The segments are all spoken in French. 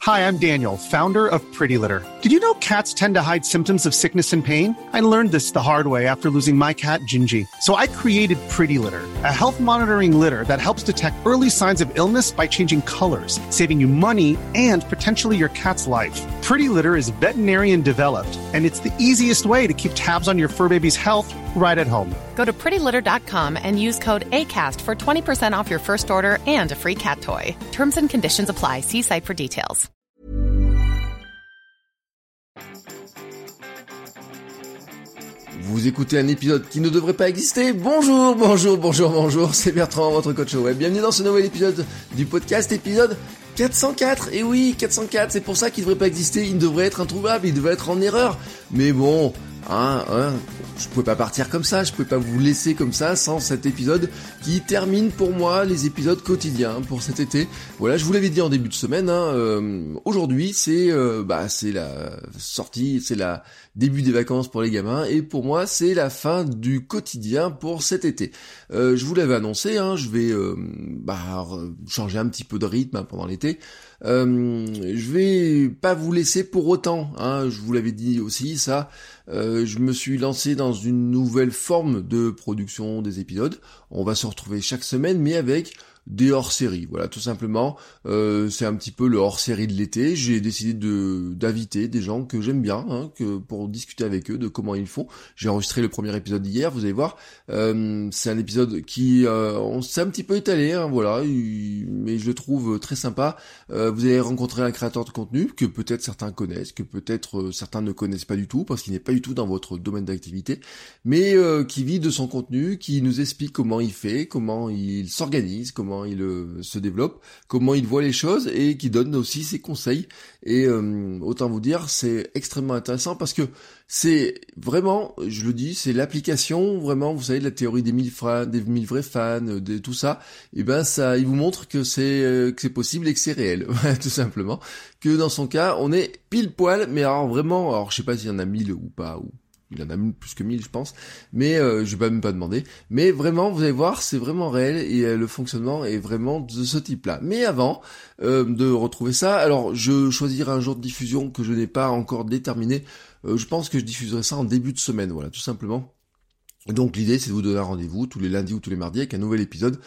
Hi, I'm Daniel, founder of Pretty Litter. Did you know cats tend to hide symptoms of sickness and pain? I learned this the hard way after losing my cat, Gingy. So I created Pretty Litter, a health monitoring litter that helps detect early signs of illness by changing colors, saving you money and potentially your cat's life. Pretty Litter is veterinarian developed, and it's the easiest way to keep tabs on your fur baby's health right at home. Go to prettylitter.com and use code ACAST for 20% off your first order and a free cat toy. Terms and conditions apply. See site for details. Vous écoutez un épisode qui ne devrait pas exister. Bonjour, c'est Bertrand, votre coach web. Bienvenue dans ce nouvel épisode du podcast, épisode 404. Et oui, 404, c'est pour ça qu'il ne devrait pas exister. Il devrait être introuvable, il devrait être en erreur. Mais bon, je pouvais pas partir comme ça, je pouvais pas vous laisser comme ça sans cet épisode qui termine pour moi les épisodes quotidiens pour cet été. Voilà, je vous l'avais dit en début de semaine, aujourd'hui c'est la sortie, c'est la début des vacances pour les gamins et pour moi c'est la fin du quotidien pour cet été. Je vous l'avais annoncé, je vais changer un petit peu de rythme pendant l'été. Je vais pas vous laisser pour autant, je vous l'avais dit aussi ça. Je me suis lancé dans une nouvelle forme de production des épisodes. On va se retrouver chaque semaine, mais avec des hors-séries, voilà, tout simplement. C'est un petit peu le hors-série de l'été. J'ai décidé d'inviter des gens que j'aime bien, pour discuter avec eux de comment ils font. J'ai enregistré le premier épisode hier, vous allez voir. C'est un épisode qui on s'est un petit peu étalé, mais je le trouve très sympa. Vous allez rencontrer un créateur de contenu que peut-être certains connaissent, que peut-être certains ne connaissent pas du tout, parce qu'il n'est pas du tout dans votre domaine d'activité, mais qui vit de son contenu, qui nous explique comment il fait, comment il s'organise, comment il se développe, comment il voit les choses et qui donne aussi ses conseils. Et autant vous dire, c'est extrêmement intéressant parce que c'est vraiment, je le dis, c'est l'application vraiment, vous savez, de la théorie des 1000 vrais fans, de tout ça. Et ça, il vous montre que c'est possible et que c'est réel, tout simplement. Que dans son cas, on est pile poil, mais alors je sais pas s'il y en a 1000 ou pas, ou il en a plus que 1000 je pense, mais je vais même pas demander, mais vraiment vous allez voir c'est vraiment réel et le fonctionnement est vraiment de ce type là. Mais avant de retrouver ça, alors je choisirai un jour de diffusion que je n'ai pas encore déterminé. Je pense que je diffuserai ça en début de semaine, voilà, tout simplement. Donc l'idée c'est de vous donner un rendez-vous tous les lundis ou tous les mardis avec un nouvel épisode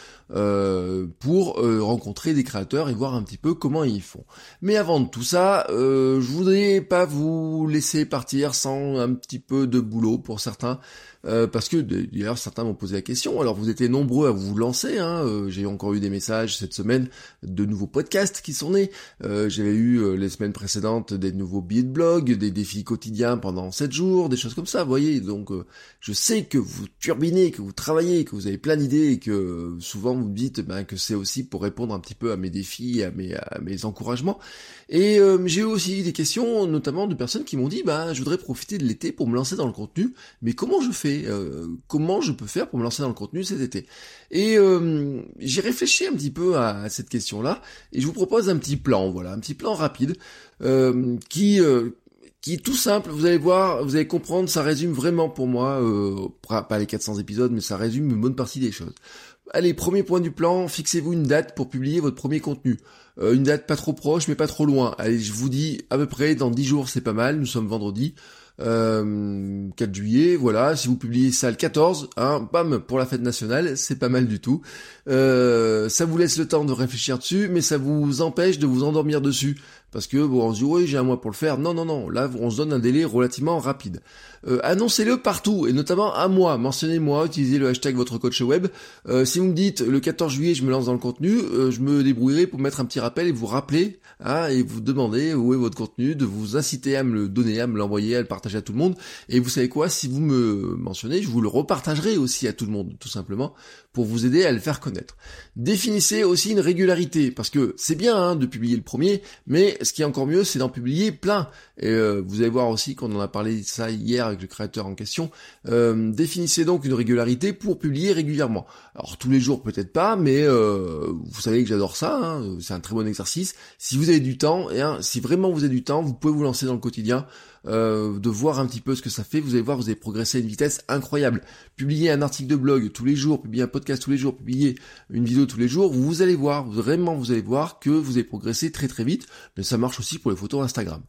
pour rencontrer des créateurs et voir un petit peu comment ils font. Mais avant de tout ça, je voudrais pas vous laisser partir sans un petit peu de boulot pour certains. Parce que d'ailleurs certains m'ont posé la question, alors vous étiez nombreux à vous lancer, j'ai encore eu des messages cette semaine de nouveaux podcasts qui sont nés, j'avais eu les semaines précédentes des nouveaux billets de blog, des défis quotidiens pendant 7 jours, des choses comme ça, vous voyez, donc je sais que vous turbinez, que vous travaillez, que vous avez plein d'idées et que souvent vous me dites que c'est aussi pour répondre un petit peu à mes défis, à mes encouragements. Et j'ai eu aussi des questions, notamment de personnes qui m'ont dit je voudrais profiter de l'été pour me lancer dans le contenu, mais comment je fais, comment je peux faire pour me lancer dans le contenu cet été? Et j'ai réfléchi un petit peu à cette question-là, et je vous propose un petit plan, voilà, un petit plan rapide, qui est tout simple, vous allez voir, vous allez comprendre, ça résume vraiment pour moi, pas les 400 épisodes, mais ça résume une bonne partie des choses. Allez, premier point du plan, fixez-vous une date pour publier votre premier contenu. Une date pas trop proche, mais pas trop loin. Allez, je vous dis à peu près dans 10 jours, c'est pas mal, nous sommes vendredi. 4 juillet, voilà, si vous publiez ça le 14, bam, pour la fête nationale, c'est pas mal du tout. Ça vous laisse le temps de réfléchir dessus, mais ça vous empêche de vous endormir dessus. Parce que on se dit oui, j'ai un mois pour le faire. Non, là on se donne un délai relativement rapide. Annoncez-le partout, et notamment à moi, mentionnez-moi, utilisez le hashtag votre coach web. Si vous me dites le 14 juillet je me lance dans le contenu, je me débrouillerai pour mettre un petit rappel et vous rappeler, et vous demander où est votre contenu, de vous inciter à me le donner, à me l'envoyer, à le partager à tout le monde. Et vous savez quoi, si vous me mentionnez, je vous le repartagerai aussi à tout le monde, tout simplement, pour vous aider à le faire connaître. Définissez aussi une régularité, parce que c'est bien de publier le premier, mais ce qui est encore mieux, c'est d'en publier plein. Et vous allez voir aussi qu'on en a parlé ça hier avec le créateur en question. Définissez donc une régularité pour publier régulièrement. Alors tous les jours peut-être pas, mais vous savez que j'adore ça, c'est un très bon exercice. Si vous avez du temps, si vraiment vous avez du temps, vous pouvez vous lancer dans le quotidien. De voir un petit peu ce que ça fait, vous allez voir, vous allez progresser à une vitesse incroyable. Publier un article de blog tous les jours, publier un podcast tous les jours, publier une vidéo tous les jours, vous allez voir, vraiment vous allez voir que vous allez progresser très très vite, mais ça marche aussi pour les photos Instagram.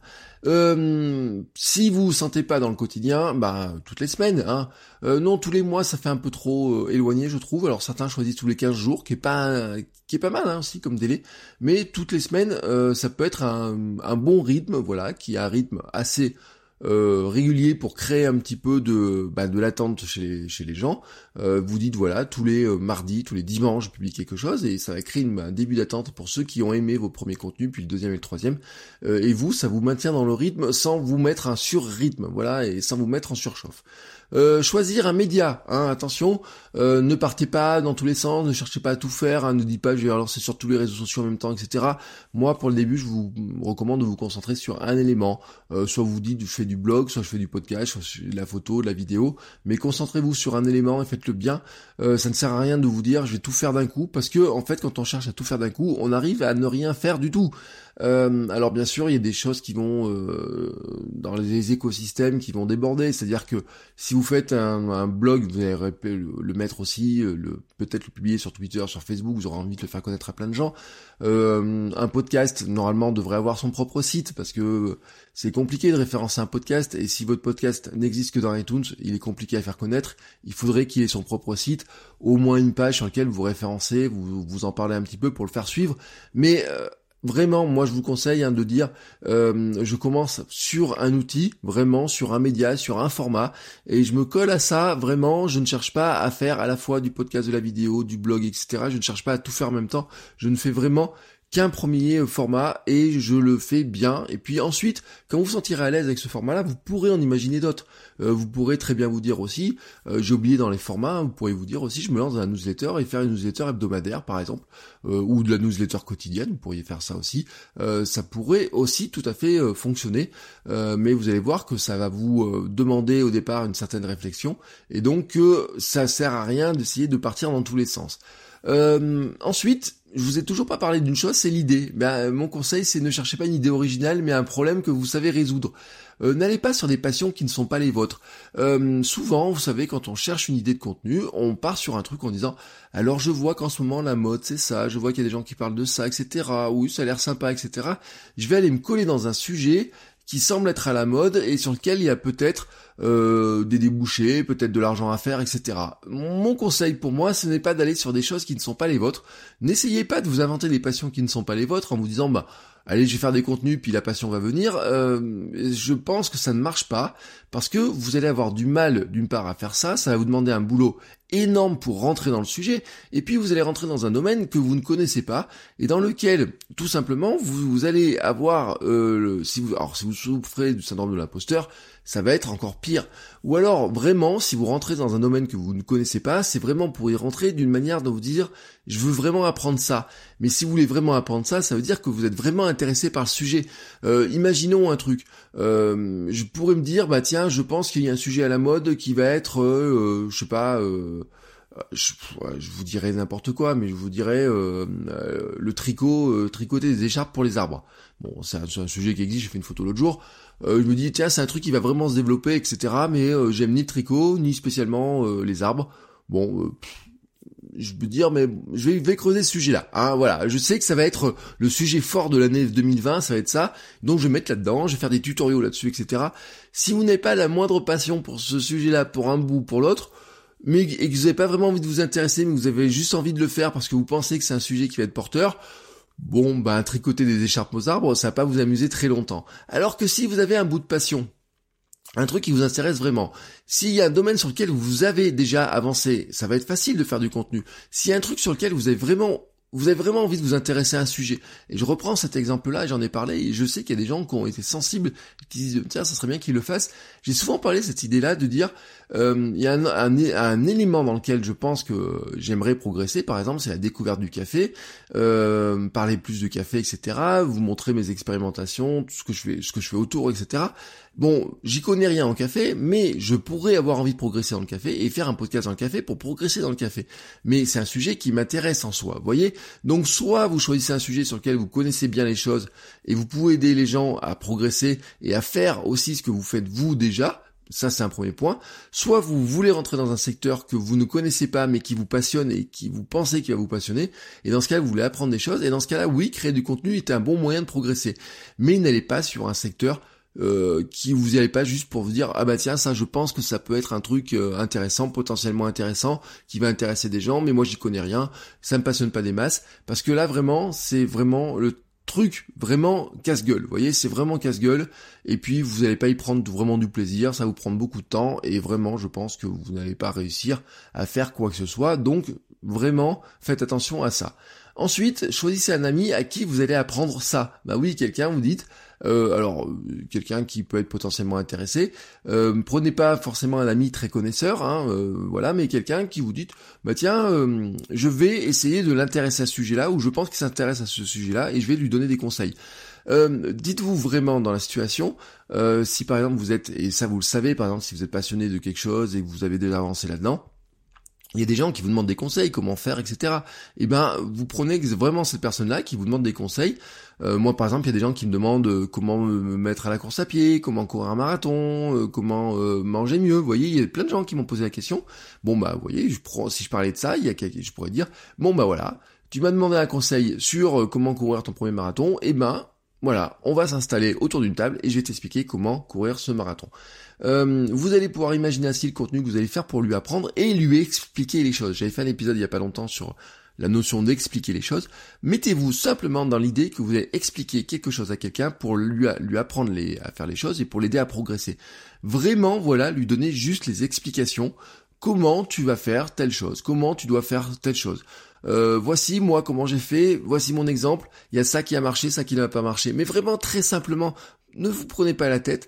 Si vous vous sentez pas dans le quotidien, toutes les semaines, non, tous les mois ça fait un peu trop éloigné, je trouve. Alors certains choisissent tous les 15 jours, qui est pas mal aussi comme délai, mais toutes les semaines ça peut être un bon rythme, voilà, qui a un rythme assez régulier pour créer un petit peu de l'attente chez les gens. Vous dites voilà, tous les mardis, tous les dimanches, je publie quelque chose et ça va créer un début d'attente pour ceux qui ont aimé vos premiers contenus, puis le deuxième et le troisième. Et vous, ça vous maintient dans le rythme sans vous mettre un sur-rythme, voilà, et sans vous mettre en surchauffe. Choisir un média, attention, ne partez pas dans tous les sens, ne cherchez pas à tout faire, ne dites pas je vais lancer sur tous les réseaux sociaux en même temps, etc. Moi, pour le début, je vous recommande de vous concentrer sur un élément. Soit vous dites je fais du blog, soit je fais du podcast, soit je fais de la photo, de la vidéo, mais concentrez-vous sur un élément et faites-le bien. Ça ne sert à rien de vous dire je vais tout faire d'un coup, parce que en fait, quand on cherche à tout faire d'un coup, on arrive à ne rien faire du tout. Alors bien sûr, il y a des choses qui vont dans les écosystèmes qui vont déborder, c'est-à-dire que si vous faites un blog, vous allez le mettre aussi, peut-être le publier sur Twitter, sur Facebook, vous aurez envie de le faire connaître à plein de gens. Un podcast, normalement, devrait avoir son propre site, parce que c'est compliqué de référencer un podcast, et si votre podcast n'existe que dans iTunes, il est compliqué à faire connaître. Il faudrait qu'il ait son propre site, au moins une page sur laquelle vous référencez, vous en parlez un petit peu pour le faire suivre, mais vraiment, moi je vous conseille de dire, je commence sur un outil, vraiment sur un média, sur un format, et je me colle à ça, vraiment, je ne cherche pas à faire à la fois du podcast, de la vidéo, du blog, etc. Je ne cherche pas à tout faire en même temps, je ne fais vraiment qu'un premier format et je le fais bien. Et puis ensuite, quand vous vous sentirez à l'aise avec ce format-là, vous pourrez en imaginer d'autres. Vous pourrez très bien vous dire aussi, j'ai oublié dans les formats, vous pourrez vous dire aussi, je me lance dans la newsletter et faire une newsletter hebdomadaire par exemple, ou de la newsletter quotidienne, vous pourriez faire ça aussi. Ça pourrait aussi tout à fait fonctionner, mais vous allez voir que ça va vous demander au départ une certaine réflexion, et donc ça sert à rien d'essayer de partir dans tous les sens. Ensuite, je vous ai toujours pas parlé d'une chose, c'est l'idée. Mon conseil, c'est ne cherchez pas une idée originale, mais un problème que vous savez résoudre. N'allez pas sur des passions qui ne sont pas les vôtres. Souvent, vous savez, quand on cherche une idée de contenu, on part sur un truc en disant « Alors je vois qu'en ce moment, la mode, c'est ça, je vois qu'il y a des gens qui parlent de ça, etc. Oui, ça a l'air sympa, etc. » Je vais aller me coller dans un sujet qui semble être à la mode et sur lequel il y a peut-être des débouchés, peut-être de l'argent à faire, etc. Mon conseil pour moi, ce n'est pas d'aller sur des choses qui ne sont pas les vôtres. N'essayez pas de vous inventer des passions qui ne sont pas les vôtres en vous disant allez, je vais faire des contenus puis la passion va venir. Je pense que ça ne marche pas parce que vous allez avoir du mal d'une part à faire ça, ça va vous demander un boulot énorme pour rentrer dans le sujet, et puis vous allez rentrer dans un domaine que vous ne connaissez pas et dans lequel tout simplement vous allez avoir si vous souffrez du syndrome de l'imposteur, ça va être encore pire. Ou alors vraiment, si vous rentrez dans un domaine que vous ne connaissez pas, c'est vraiment pour y rentrer d'une manière de vous dire je veux vraiment apprendre ça. Mais si vous voulez vraiment apprendre ça, ça veut dire que vous êtes vraiment intéressé par le sujet. Imaginons un truc. Je pourrais me dire tiens, je pense qu'il y a un sujet à la mode qui va être je vous dirais n'importe quoi, mais je vous dirais le tricot, tricoter des écharpes pour les arbres. Bon, c'est un sujet qui existe, j'ai fait une photo l'autre jour. Je me dis, tiens, c'est un truc qui va vraiment se développer, etc. Mais j'aime ni le tricot, ni spécialement les arbres. Bon, je peux dire, mais je vais creuser ce sujet-là. Voilà, je sais que ça va être le sujet fort de l'année 2020, ça va être ça. Donc je vais mettre là-dedans, je vais faire des tutoriaux là-dessus, etc. Si vous n'avez pas la moindre passion pour ce sujet-là, pour un bout ou pour l'autre, mais et que vous n'avez pas vraiment envie de vous intéresser, mais que vous avez juste envie de le faire parce que vous pensez que c'est un sujet qui va être porteur, tricoter des écharpes aux arbres, ça va pas vous amuser très longtemps. Alors que si vous avez un bout de passion, un truc qui vous intéresse vraiment, s'il y a un domaine sur lequel vous avez déjà avancé, ça va être facile de faire du contenu. S'il y a un truc sur lequel vous avez vraiment envie de vous intéresser à un sujet, et je reprends cet exemple-là, j'en ai parlé, et je sais qu'il y a des gens qui ont été sensibles, qui disent tiens, ça serait bien qu'ils le fassent. J'ai souvent parlé de cette idée-là de dire il y a un élément dans lequel je pense que j'aimerais progresser, par exemple, c'est la découverte du café, parler plus de café, etc., vous montrer mes expérimentations, tout ce que je fais autour, etc. Bon, j'y connais rien en café, mais je pourrais avoir envie de progresser dans le café et faire un podcast dans le café pour progresser dans le café. Mais c'est un sujet qui m'intéresse en soi, vous voyez ? Donc soit vous choisissez un sujet sur lequel vous connaissez bien les choses et vous pouvez aider les gens à progresser et à faire aussi ce que vous faites vous déjà, Ça, c'est un premier point. Soit vous voulez rentrer dans un secteur que vous ne connaissez pas, mais qui vous passionne et qui vous pensez qu'il va vous passionner. Et dans ce cas-là, vous voulez apprendre des choses. Et dans ce cas-là, oui, créer du contenu est un bon moyen de progresser. Mais n'allez pas sur un secteur qui vous y allez pas juste pour vous dire ah bah tiens ça je pense que ça peut être un truc intéressant, potentiellement intéressant, qui va intéresser des gens, mais moi j'y connais rien, ça me passionne pas des masses, parce que là vraiment c'est vraiment le truc vraiment casse-gueule, vous voyez, c'est vraiment casse-gueule, et puis vous n'allez pas y prendre vraiment du plaisir, ça va vous prendre beaucoup de temps, et vraiment je pense que vous n'allez pas réussir à faire quoi que ce soit, donc vraiment faites attention à ça. Ensuite, choisissez un ami à qui vous allez apprendre ça. Bah oui, quelqu'un, vous dites, quelqu'un qui peut être potentiellement intéressé. Prenez pas forcément un ami très connaisseur, voilà, mais quelqu'un qui vous dit, bah tiens, je vais essayer de l'intéresser à ce sujet-là, ou je pense qu'il s'intéresse à ce sujet-là, et je vais lui donner des conseils. Dites-vous vraiment dans la situation, si par exemple vous êtes, et ça vous le savez, par exemple si vous êtes passionné de quelque chose et que vous avez déjà avancé là-dedans, il y a des gens qui vous demandent des conseils, comment faire, etc. Et ben, vous prenez vraiment cette personne-là qui vous demande des conseils. Moi, par exemple, il y a des gens qui me demandent comment me mettre à la course à pied, comment courir un marathon, comment manger mieux. Vous voyez, il y a plein de gens qui m'ont posé la question. Bon, bah, vous voyez, si je parlais de ça, je pourrais dire, bon, bah voilà, tu m'as demandé un conseil sur comment courir ton premier marathon, et ben, voilà, on va s'installer autour d'une table et je vais t'expliquer comment courir ce marathon. Vous allez pouvoir imaginer ainsi le contenu que vous allez faire pour lui apprendre et lui expliquer les choses. J'avais fait un épisode il y a pas longtemps sur la notion d'expliquer les choses. Mettez-vous simplement dans l'idée que vous allez expliquer quelque chose à quelqu'un pour lui apprendre à faire les choses et pour l'aider à progresser. Vraiment, voilà, lui donner juste les explications. Comment tu vas faire telle chose, comment tu dois faire telle chose. Voici moi comment j'ai fait, voici mon exemple, il y a ça qui a marché, ça qui n'a pas marché. Mais vraiment très simplement, ne vous prenez pas la tête,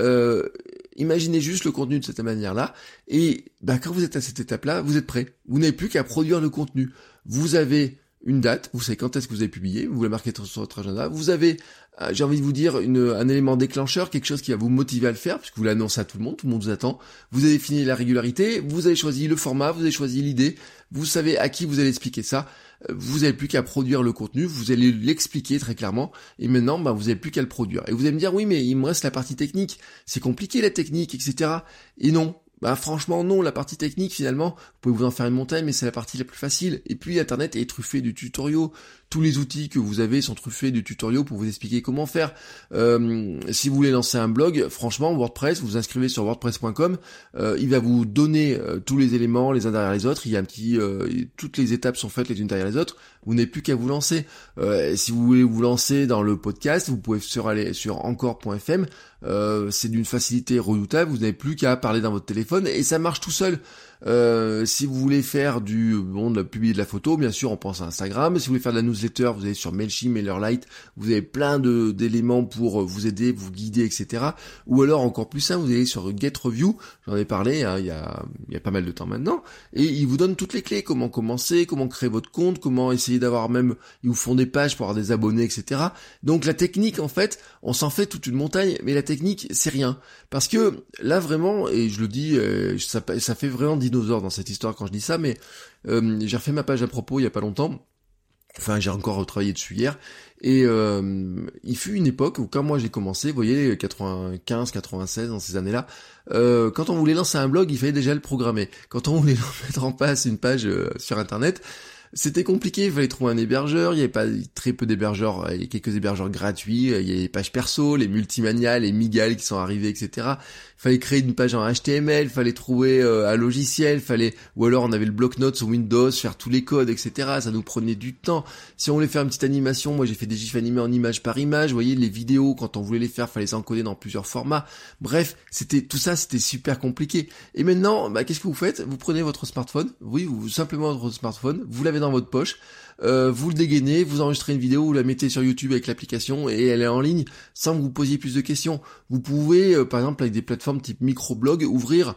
imaginez juste le contenu de cette manière-là, et quand vous êtes à cette étape-là, vous êtes prêt. Vous n'avez plus qu'à produire le contenu. Vous avez une date, vous savez quand est-ce que vous avez publié, vous la marquez sur votre agenda, vous avez, j'ai envie de vous dire, un élément déclencheur, quelque chose qui va vous motiver à le faire, puisque vous l'annoncez à tout le monde vous attend, vous avez fini la régularité, vous avez choisi le format, vous avez choisi l'idée, vous savez à qui vous allez expliquer ça, vous n'avez plus qu'à produire le contenu, vous allez l'expliquer très clairement, et maintenant, vous n'avez plus qu'à le produire. Et vous allez me dire, oui, mais il me reste la partie technique, c'est compliqué la technique, etc. Et non. Franchement non, la partie technique finalement, vous pouvez vous en faire une montagne, mais c'est la partie la plus facile. Et puis Internet est truffé de tutoriaux. Tous les outils que vous avez sont truffés de tutoriaux pour vous expliquer comment faire. Si vous voulez lancer un blog, franchement WordPress, vous vous inscrivez sur wordpress.com, il va vous donner tous les éléments les uns derrière les autres. Il y a un petit, toutes les étapes sont faites les unes derrière les autres. Vous n'avez plus qu'à vous lancer. Si vous voulez vous lancer dans le podcast, vous pouvez aller sur encore.fm. C'est d'une facilité redoutable. Vous n'avez plus qu'à parler dans votre téléphone et ça marche tout seul. Si vous voulez faire publier de la photo, bien sûr, on pense à Instagram. Si vous voulez faire de la newsletter, vous allez sur Mailchimp, MailerLite. Vous avez plein d'éléments pour vous aider, vous guider, etc. Ou alors, encore plus simple, vous allez sur GetReview. J'en ai parlé, il y a pas mal de temps maintenant. Et ils vous donnent toutes les clés. Comment commencer, comment créer votre compte, comment essayer d'avoir ils vous font des pages pour avoir des abonnés, etc. Donc, la technique, en fait, on s'en fait toute une montagne, mais la technique, c'est rien. Parce que, là, vraiment, et je le dis, ça fait vraiment dinosaure dans cette histoire quand je dis ça, mais j'ai refait ma page à propos il y a pas longtemps, enfin j'ai encore travaillé dessus hier, et il fut une époque où quand moi j'ai commencé, vous voyez, 95, 96, dans ces années-là, quand on voulait lancer un blog, il fallait déjà le programmer. Quand on voulait mettre en place une page sur internet, c'était compliqué, il fallait trouver un hébergeur, il y avait pas très peu d'hébergeurs, il y a quelques hébergeurs gratuits, il y a les pages perso, les Multimania, les Migal qui sont arrivés, etc. Il fallait créer une page en HTML, il fallait trouver un logiciel, ou alors on avait le bloc-notes sur Windows, faire tous les codes, etc. Ça nous prenait du temps. Si on voulait faire une petite animation, moi j'ai fait des gifs animés en image par image, vous voyez, les vidéos, quand on voulait les faire, fallait les encoder dans plusieurs formats. Bref, c'était super compliqué. Et maintenant, qu'est-ce que vous faites? Vous prenez votre smartphone, simplement votre smartphone, vous l'avez dans votre poche, vous le dégainez, vous enregistrez une vidéo, vous la mettez sur YouTube avec l'application et elle est en ligne sans que vous posiez plus de questions. Vous pouvez, par exemple, avec des plateformes type microblog, ouvrir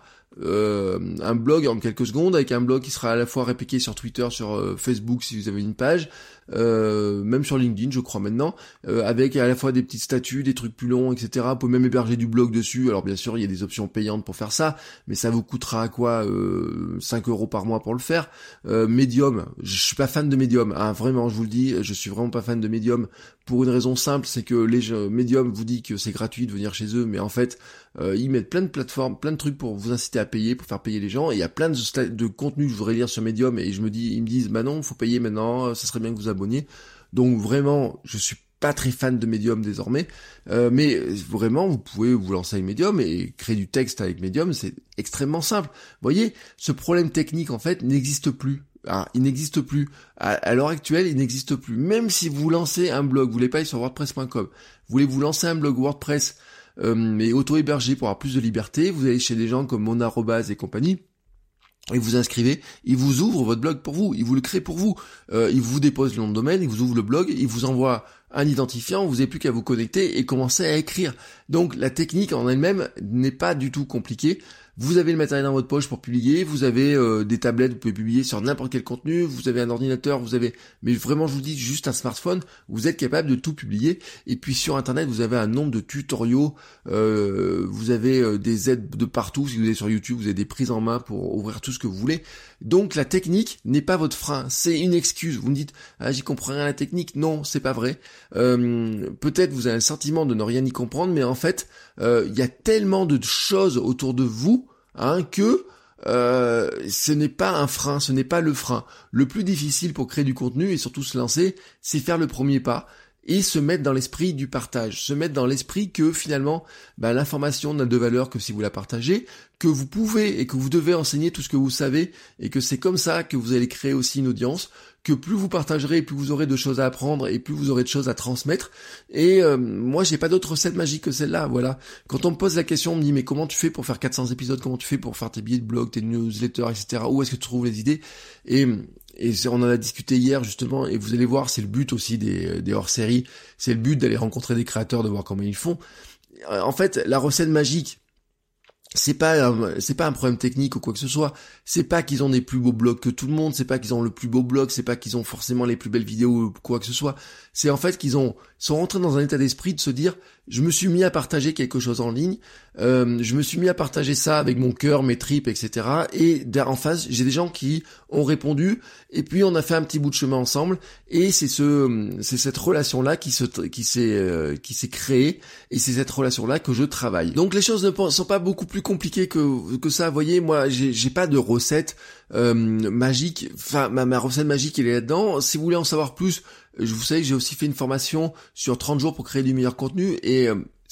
un blog en quelques secondes avec un blog qui sera à la fois répliqué sur Twitter, sur Facebook si vous avez une page, même sur LinkedIn, je crois maintenant, avec à la fois des petites statuts, des trucs plus longs, etc. Vous pouvez même héberger du blog dessus. Alors bien sûr, il y a des options payantes pour faire ça, mais ça vous coûtera quoi 5 € par mois pour le faire. Medium, je suis pas fan de Medium, hein, vraiment, je vous le dis, je suis vraiment pas fan de Medium pour une raison simple, c'est que Medium vous dit que c'est gratuit de venir chez eux, mais en fait, ils mettent plein de plateformes, plein de trucs pour vous inciter à payer, pour faire payer les gens, et il y a plein de contenus que je voudrais lire sur Medium, et ils me disent, bah non, faut payer maintenant, ça serait bien que vous abonniez. Donc vraiment, je suis pas très fan de Medium désormais, mais vraiment, vous pouvez vous lancer avec Medium et créer du texte avec Medium, c'est extrêmement simple. Vous voyez, ce problème technique, en fait, n'existe plus. Ah, il n'existe plus. À l'heure actuelle, il n'existe plus. Même si vous lancez un blog, vous voulez pas aller sur WordPress.com, vous voulez vous lancer un blog WordPress, mais auto-hébergé pour avoir plus de liberté, vous allez chez des gens comme Monarobase et compagnie, et vous inscrivez, ils vous ouvrent votre blog pour vous, ils vous le créent pour vous, ils vous déposent le nom de domaine, ils vous ouvrent le blog, ils vous envoient un identifiant, vous n'avez plus qu'à vous connecter et commencer à écrire. Donc la technique en elle-même n'est pas du tout compliquée. Vous avez le matériel dans votre poche pour publier, vous avez des tablettes, vous pouvez publier sur n'importe quel contenu, vous avez un ordinateur, mais vraiment je vous dis juste un smartphone, vous êtes capable de tout publier. Et puis sur internet, vous avez un nombre de tutoriaux, vous avez des aides de partout. Si vous allez sur YouTube, vous avez des prises en main pour ouvrir tout ce que vous voulez. Donc la technique n'est pas votre frein, c'est une excuse. Vous me dites, j'y comprends rien à la technique. Non, c'est pas vrai. Peut-être vous avez un sentiment de ne rien y comprendre, mais en fait, il y a tellement de choses autour de vous, que ce n'est pas un frein, ce n'est pas le frein. Le plus difficile pour créer du contenu et surtout se lancer, c'est faire le premier pas et se mettre dans l'esprit du partage, se mettre dans l'esprit que finalement l'information n'a de valeur que si vous la partagez, que vous pouvez et que vous devez enseigner tout ce que vous savez et que c'est comme ça que vous allez créer aussi une audience, que plus vous partagerez, plus vous aurez de choses à apprendre et plus vous aurez de choses à transmettre. Et moi, j'ai pas d'autre recette magique que celle-là, voilà. Quand on me pose la question, on me dit, mais comment tu fais pour faire 400 épisodes? Comment tu fais pour faire tes billets de blog, tes newsletters, etc. Où est-ce que tu trouves les idées? Et on en a discuté hier, justement, et vous allez voir, c'est le but aussi des hors-séries. C'est le but d'aller rencontrer des créateurs, de voir comment ils font. En fait, la recette magique, c'est pas un problème technique ou quoi que ce soit, c'est pas qu'ils ont des plus beaux blogs que tout le monde, c'est pas qu'ils ont le plus beau blog, c'est pas qu'ils ont forcément les plus belles vidéos ou quoi que ce soit, c'est en fait qu'ils sont rentrés dans un état d'esprit de se dire, je me suis mis à partager quelque chose en ligne, je me suis mis à partager ça avec mon cœur, mes tripes, etc. Et en face, j'ai des gens qui ont répondu, et puis on a fait un petit bout de chemin ensemble, et c'est cette relation-là qui s'est créée, et c'est cette relation-là que je travaille. Donc les choses ne sont pas beaucoup plus compliquées que ça. Vous voyez, moi, j'ai pas de recette magique. Enfin, ma recette magique, elle est là-dedans. Si vous voulez en savoir plus, vous savez que j'ai aussi fait une formation sur 30 jours pour créer du meilleur contenu, et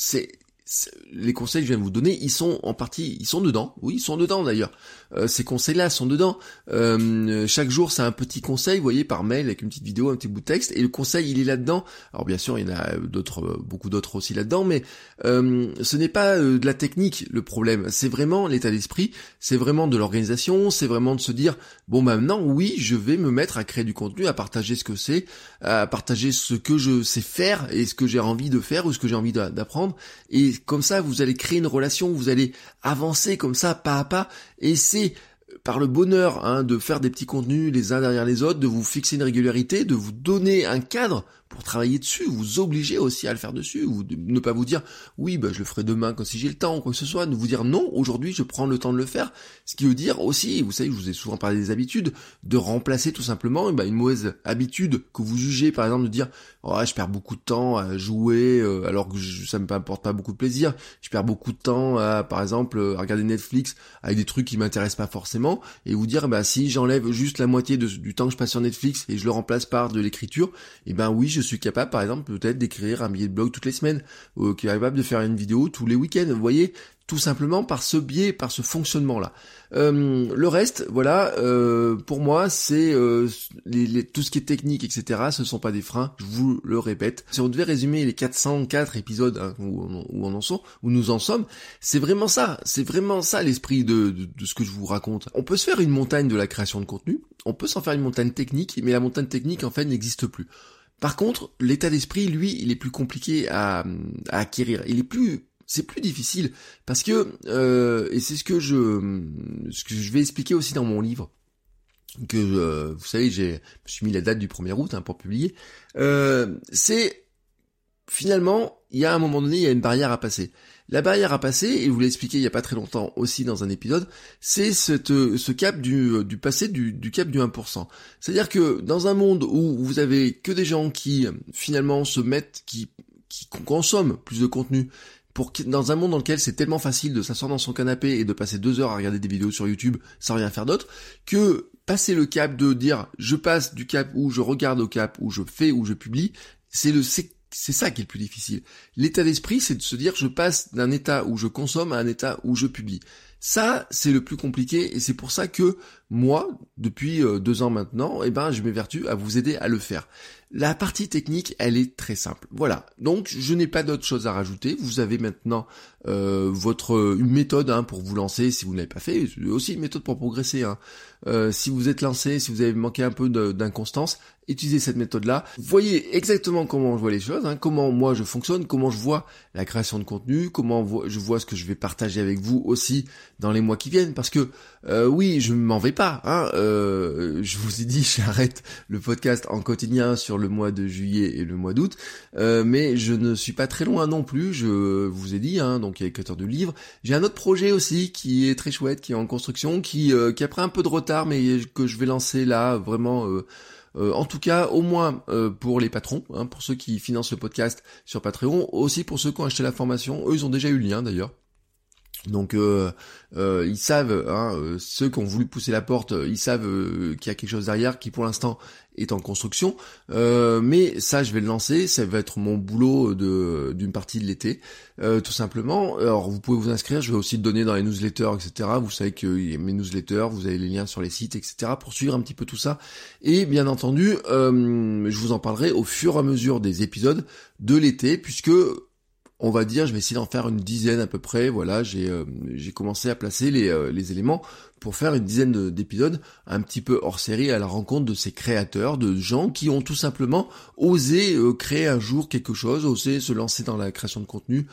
les conseils que je viens de vous donner, ils sont dedans. Oui, ils sont dedans d'ailleurs. Ces conseils-là sont dedans. Chaque jour, c'est un petit conseil, vous voyez, par mail, avec une petite vidéo, un petit bout de texte, et le conseil, il est là-dedans. Alors bien sûr, il y en a beaucoup d'autres aussi là-dedans, mais ce n'est pas de la technique le problème. C'est vraiment l'état d'esprit, c'est vraiment de l'organisation, c'est vraiment de se dire, bon, maintenant, oui, je vais me mettre à créer du contenu, à partager ce que c'est, à partager ce que je sais faire et ce que j'ai envie de faire ou ce que j'ai envie d'apprendre. Et comme ça, vous allez créer une relation, vous allez avancer comme ça, pas à pas, et c'est par le bonheur de faire des petits contenus les uns derrière les autres, de vous fixer une régularité, de vous donner un cadre pour travailler dessus, vous obliger aussi à le faire dessus, ou de ne pas vous dire oui je le ferai demain quand si j'ai le temps ou quoi que ce soit, de vous dire non, aujourd'hui je prends le temps de le faire, ce qui veut dire aussi, vous savez, je vous ai souvent parlé des habitudes, de remplacer tout simplement une mauvaise habitude que vous jugez, par exemple de dire je perds beaucoup de temps à jouer alors que ça me apporte pas beaucoup de plaisir, je perds beaucoup de temps à, par exemple, à regarder Netflix avec des trucs qui m'intéressent pas forcément, et vous dire si j'enlève juste la moitié du temps que je passe sur Netflix et je le remplace par de l'écriture, oui, je suis capable, par exemple, peut-être d'écrire un billet de blog toutes les semaines, qui est capable de faire une vidéo tous les week-ends, vous voyez, tout simplement par ce biais, par ce fonctionnement-là. Le reste, voilà, pour moi, c'est tout ce qui est technique, etc., ce sont pas des freins, je vous le répète. Si on devait résumer les 404 épisodes où nous en sommes, c'est vraiment ça l'esprit de ce que je vous raconte. On peut se faire une montagne de la création de contenu, on peut s'en faire une montagne technique, mais la montagne technique, en fait, n'existe plus. Par contre, l'état d'esprit, lui, il est plus compliqué à acquérir. C'est plus difficile parce que et c'est ce que je vais expliquer aussi dans mon livre. que vous savez, je me suis mis la date du 1er août pour publier, c'est finalement, il y a un moment donné, il y a une barrière à passer. La barrière à passer, et je vous l'ai expliqué il y a pas très longtemps aussi dans un épisode, c'est ce cap du passé du cap du 1%. C'est-à-dire que dans un monde où vous avez que des gens qui finalement se mettent, qui consomment plus de contenu, dans un monde dans lequel c'est tellement facile de s'asseoir dans son canapé et de passer 2 heures à regarder des vidéos sur YouTube sans rien faire d'autre, que passer le cap de dire je passe du cap où je regarde au cap où je fais, où je publie, c'est ça qui est le plus difficile. L'état d'esprit, c'est de se dire je passe d'un état où je consomme à un état où je publie. Ça, c'est le plus compliqué et c'est pour ça que moi, depuis 2 ans maintenant, je m'évertue à vous aider à le faire. La partie technique, elle est très simple. Voilà. Donc, je n'ai pas d'autre chose à rajouter. Vous avez maintenant une méthode pour vous lancer si vous ne l'avez pas fait. Aussi une méthode pour progresser. Si vous êtes lancé, si vous avez manqué un peu d'inconstance, utilisez cette méthode-là. Vous voyez exactement comment je vois les choses, comment moi je fonctionne, comment je vois la création de contenu, comment je vois ce que je vais partager avec vous aussi dans les mois qui viennent. Parce que oui, je ne m'en vais pas. Je vous ai dit, j'arrête le podcast en quotidien sur le mois de juillet et le mois d'août, mais je ne suis pas très loin non plus. Je vous ai dit, donc il y a écriture de livres. J'ai un autre projet aussi qui est très chouette, qui est en construction, qui a pris un peu de retard, mais que je vais lancer là, vraiment. En tout cas, au moins pour les patrons, pour ceux qui financent le podcast sur Patreon, aussi pour ceux qui ont acheté la formation, eux ils ont déjà eu le lien d'ailleurs. Donc ils savent, ceux qui ont voulu pousser la porte, ils savent qu'il y a quelque chose derrière qui pour l'instant est en construction, mais ça je vais le lancer, ça va être mon boulot d'une partie de l'été, tout simplement. Alors vous pouvez vous inscrire, je vais aussi le donner dans les newsletters, etc. Vous savez que mes newsletters, vous avez les liens sur les sites, etc. pour suivre un petit peu tout ça. Et bien entendu, je vous en parlerai au fur et à mesure des épisodes de l'été, puisque on va dire, je vais essayer d'en faire une dizaine à peu près. Voilà, j'ai commencé à placer les éléments pour faire une dizaine d'épisodes un petit peu hors série à la rencontre de ces créateurs, de gens qui ont tout simplement osé créer un jour quelque chose, osé se lancer dans la création de contenu,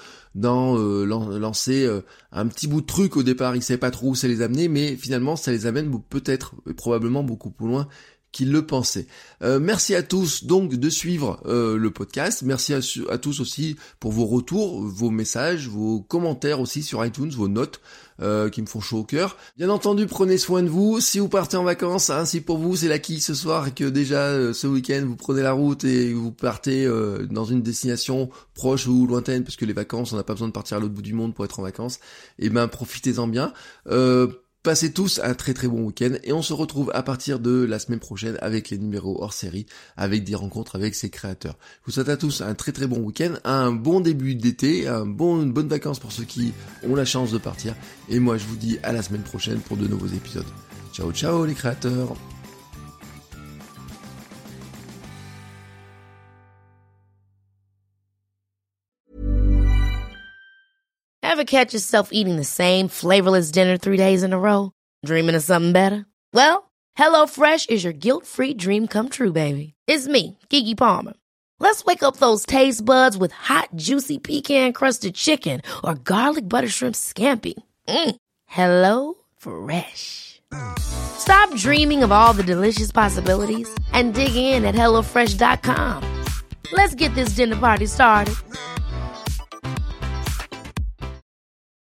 lancer un petit bout de truc au départ. Ils savaient pas trop où ça les amenait, mais finalement ça les amène peut-être et probablement beaucoup plus loin qu'ils le pensaient. Merci à tous donc de suivre le podcast. Merci à tous aussi pour vos retours, vos messages, vos commentaires aussi sur iTunes, vos notes qui me font chaud au cœur. Bien entendu, prenez soin de vous. Si vous partez en vacances, si pour vous c'est la quille ce soir et que déjà ce week-end vous prenez la route et vous partez dans une destination proche ou lointaine, parce que les vacances, on n'a pas besoin de partir à l'autre bout du monde pour être en vacances, profitez-en bien. Passez tous un très très bon week-end et on se retrouve à partir de la semaine prochaine avec les numéros hors série, avec des rencontres avec ces créateurs. Je vous souhaite à tous un très très bon week-end, un bon début d'été, une bonne vacances pour ceux qui ont la chance de partir. Et moi je vous dis à la semaine prochaine pour de nouveaux épisodes. Ciao ciao les créateurs. Ever catch yourself eating the same flavorless dinner 3 days in a row? Dreaming of something better? Well, HelloFresh is your guilt-free dream come true, baby. It's me, Keke Palmer. Let's wake up those taste buds with hot, juicy pecan-crusted chicken or garlic butter shrimp scampi. Hello Fresh. Stop dreaming of all the delicious possibilities and dig in at HelloFresh.com. Let's get this dinner party started.